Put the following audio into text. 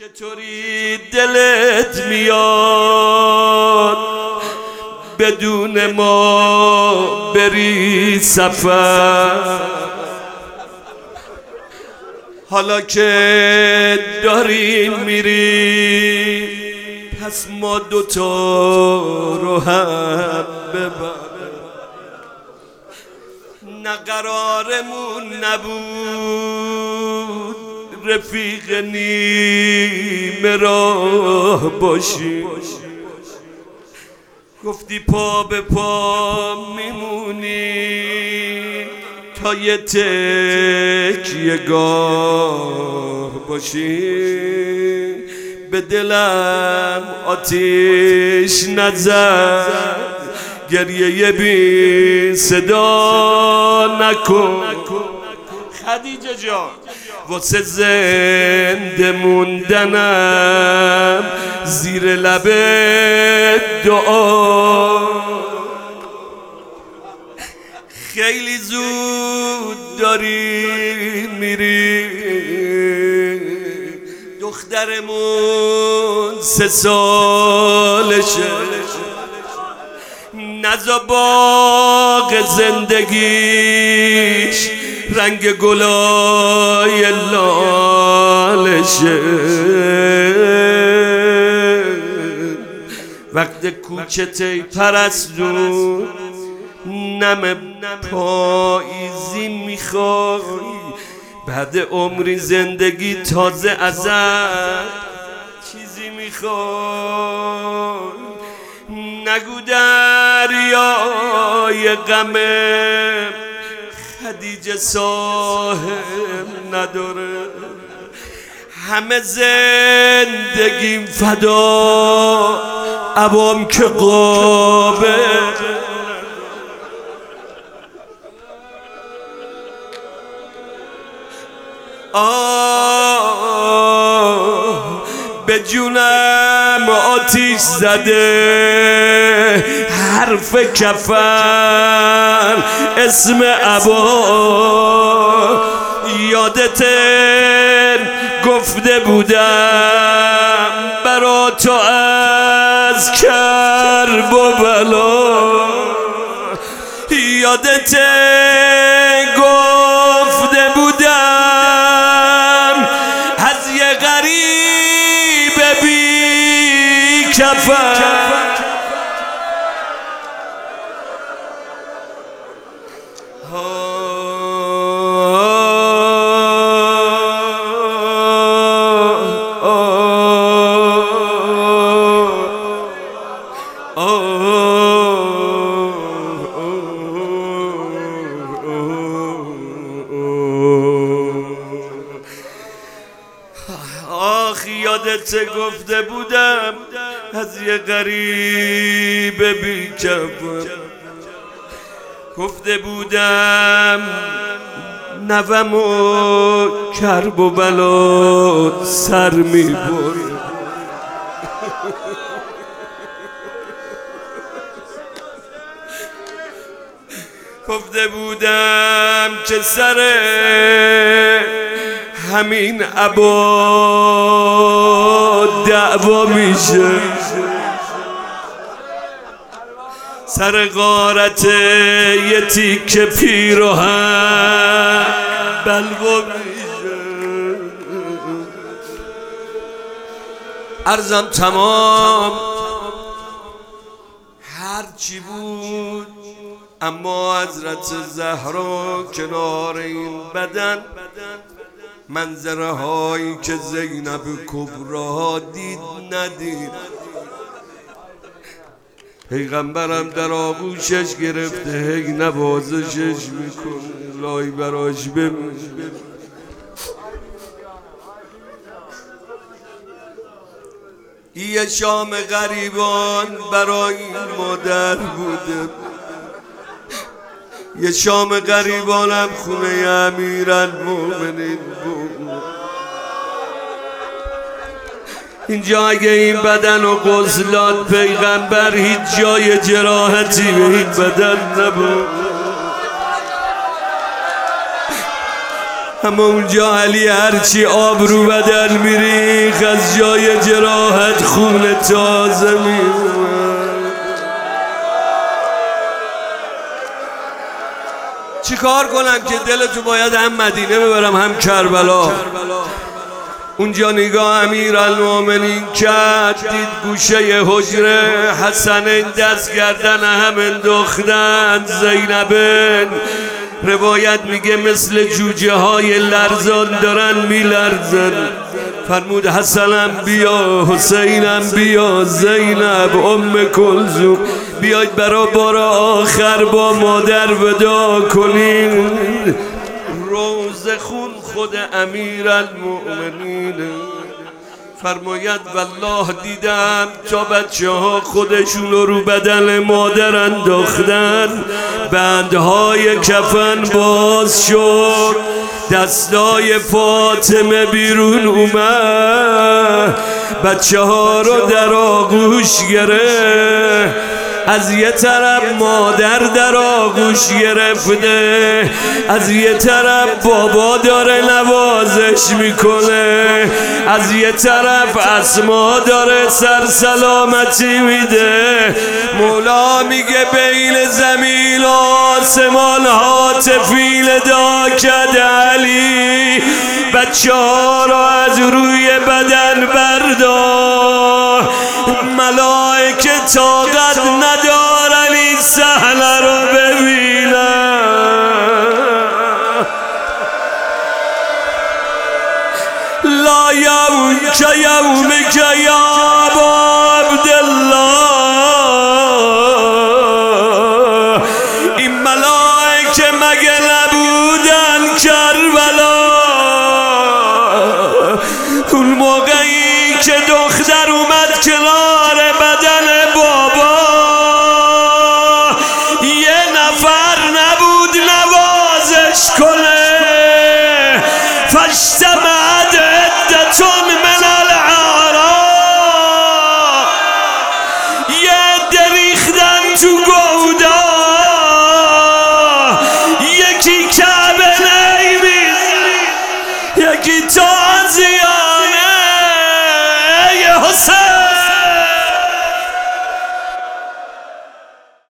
چطوری دلت میاد بدون ما بری سفر؟ حالا که داری میری پس ما دوتا رو هم ببر. نه قرارمون نبود رفیق نیمه راه باشی، گفتی پا به پا میمونی تا یه تکیه گاه باشی. به دلم آتیش نزد گریه بی صدا نکن خدیجه جان، واسه زنده موندنم زیر لب دعا. خیلی زود داری میری، دخترمون 3 سالشه، نزا باغ زندگیش رنگ گلای لالشه. وقت کوچته پرستو نم پاییزی میخوای، بعد عمری زندگی تازه ازت چیزی میخوای. نگو دریای غم خدیجه ساحل نداره، همه زندگیم فدا عوام که قابل. به جونم آتیش زده حرف کفن اسم عبا. یادت گفته بودم برا تو از کرب و بلا. یادت گفته بودم از یه غریب بی کفن. آخ یادت گفته بودم از یه غریب بی کفن، گفته بودم نومو کرب و بلا سر میبره. گفته بودم که سر همین عبا دعوا میشه، سر غارت یه تیکه پیراهن بلوا میشه. عرضم تمام هرچی بود، اما حضرت زهرا کنار این بدن منظره هایی که زینب کبرا دید ندید. پیغمبرم در آغوشش گرفته هی نوازشش میکنه، لای براش بمونه. یه شام غریبان برای این مادر بوده، یه شام غریبانم خونه امیرالمومنین بود. اینجا اگه این بدن و غسلات پیغمبر هیچ جای جراحتی به این بدن نبود. اما اونجا علی هرچی آب رو بدن میریخ از جای جراحت خون تازه میزد. چی کار کنم که دلتو باید هم مدینه ببرم هم کربلا. اونجا نگاه امیرالمومنین کرد، دید گوشه حجره حسنین دست گردن هم انداختن. زینبن روایت میگه مثل جوجه های لرزان دارن میلرزن. فرمود حسنم بیا، حسینم بیا، زینب ام کلثوم بیاید برا بار آخر با مادر ودا کنین. روز خون خود امیرالمؤمنین. فرماید والله دیدم تا بچه ها خودشون رو بدن مادر انداختن، بندهای کفن باز شد، دستای فاطمه بیرون اومد، بچه ها رو در آغوش گرفت. از یه طرف مادر در آغوش گرفته، از یه طرف بابا داره نوازش میکنه، از یه طرف اسما داره سر سلامتی میده. مولا میگه بین زمین و آسمان ها تفیل دا کرده علی، بچه ها رو از روی بدن بردار. ملائکه طاقت ندارن این صحنه رو ببینن. لا یوم که یوم که یا ابا عبدالله، این ملائکه مگه نبودن کربلا؟ اون موقعی که دختر اومد کنار بدن بابا، یه نفر نبود نوازش کنه. فاجتمعت عدة من الاعراب، یه عده ریختن تو گودا، یکی کعبه نیمیز، یکی تا